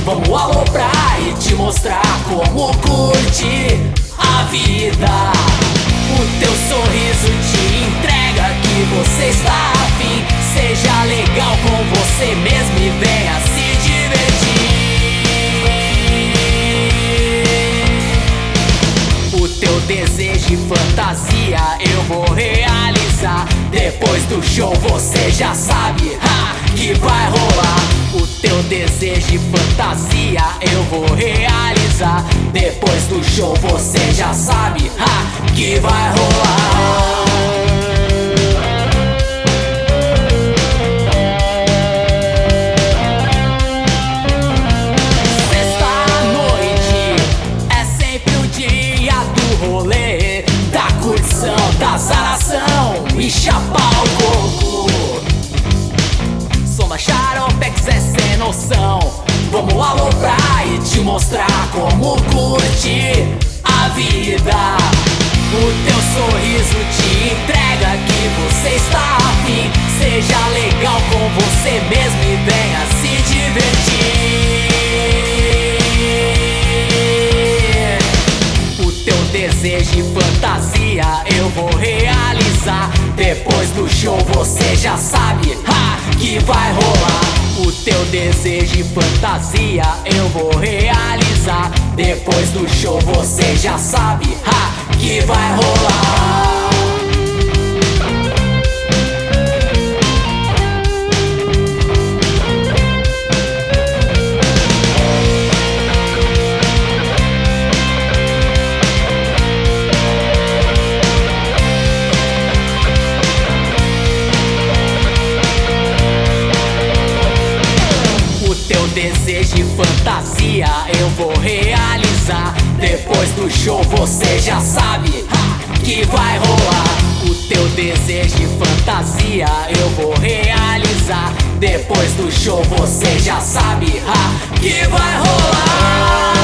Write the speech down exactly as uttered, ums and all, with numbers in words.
Vamos aloprar e te mostrar como curte a vida. O teu sorriso te entrega que você está afim. Seja legal com você mesmo e venha se divertir. O teu desejo e fantasia eu vou realizar. Depois do show você já sabe ha, que vai rolar. O teu desejo e fantasia eu vou realizar. Depois do show você já sabe ha, que vai rolar. Da zaração e chapar o coco. Som da Charopex é sem noção. Vamos aloprar e te mostrar como curte a vida. O teu sorriso te entrega que você está afim. Seja legal com você mesmo e venha se divertir. O teu desejo e fantasia eu vou realizar. Depois do show você já sabe ha, que vai rolar. O teu desejo e fantasia eu vou realizar. Depois do show você já sabe ha, que vai rolar. Desejo e fantasia eu vou realizar. Depois do show você já sabe ha, que vai rolar. O teu desejo e fantasia eu vou realizar. Depois do show você já sabe ha, que vai rolar.